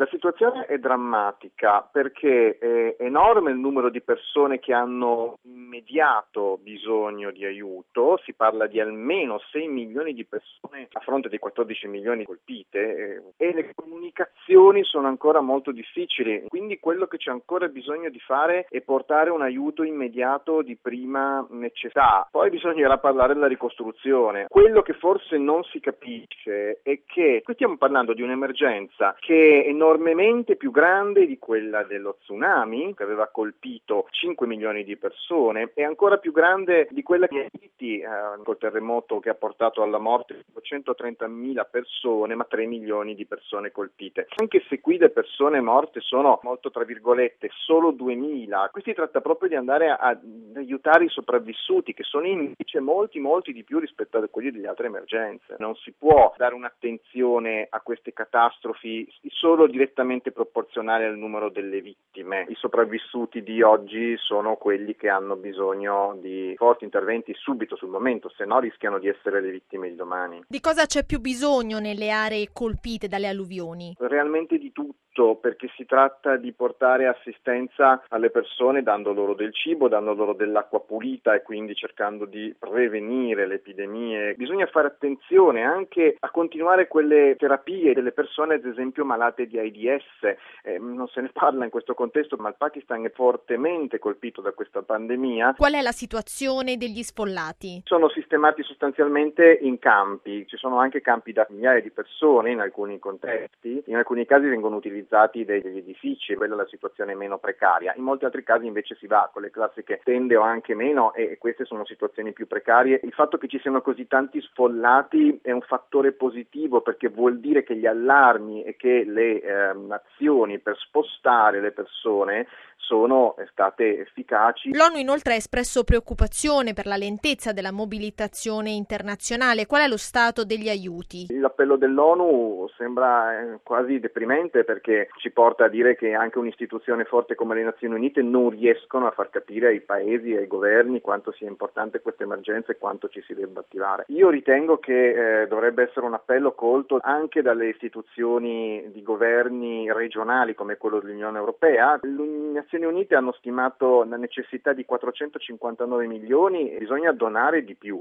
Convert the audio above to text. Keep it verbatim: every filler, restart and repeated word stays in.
La situazione è drammatica perché è enorme il numero di persone che hanno immediato bisogno di aiuto, si parla di almeno sei milioni di persone a fronte dei quattordici milioni colpite e le comunicazioni sono ancora molto difficili, quindi quello che c'è ancora bisogno di fare è portare un aiuto immediato di prima necessità. Poi bisognerà parlare della ricostruzione. Quello che forse non si capisce è che qui stiamo parlando di un'emergenza che è enormemente più grande di quella dello tsunami che aveva colpito cinque milioni di persone, è ancora più grande di quella che Haiti, eh, col terremoto che ha portato alla morte di centotrentamila persone, ma tre milioni di persone colpite. Anche se qui le persone morte sono molto tra virgolette solo duemila, qui si tratta proprio di andare a, ad aiutare i sopravvissuti, che sono invece molti molti di più rispetto a quelli delle altre emergenze. Non si può dare un'attenzione a queste catastrofi solo direttamente proporzionale al numero delle vittime. I sopravvissuti di oggi sono quelli che hanno bisogno di forti interventi subito sul momento, se no rischiano di essere le vittime di domani. Di cosa c'è più bisogno nelle aree colpite dalle alluvioni? Realmente di tutto, perché si tratta di portare assistenza alle persone dando loro del cibo, dando loro dell'acqua pulita e quindi cercando di prevenire le epidemie. Bisogna fare attenzione anche a continuare quelle terapie delle persone ad esempio malate di AIDS. Eh, non se ne parla in questo contesto, ma il Pakistan è fortemente colpito da questa pandemia. Qual è la situazione degli sfollati? Sono sistemati sostanzialmente in campi, ci sono anche campi da migliaia di persone in alcuni contesti, in alcuni casi vengono utilizzati degli edifici, quella è la situazione meno precaria, in molti altri casi invece si va con le classiche tende o anche meno e queste sono situazioni più precarie. Il fatto che ci siano così tanti sfollati è un fattore positivo perché vuol dire che gli allarmi e che le eh, azioni per spostare le persone sono state efficaci. L'ONU inoltre ha espresso preoccupazione per la lentezza della mobilitazione internazionale. Qual è lo stato degli aiuti? L'appello dell'ONU sembra quasi deprimente perché ci porta a dire che anche un'istituzione forte come le Nazioni Unite non riescono a far capire ai paesi e ai governi quanto sia importante questa emergenza e quanto ci si debba attivare. Io ritengo che eh, dovrebbe essere un appello colto anche dalle istituzioni di governi regionali come quello dell'Unione Europea. Le Nazioni Unite hanno stimato la necessità di quattrocentocinquantanove milioni e bisogna donare di più.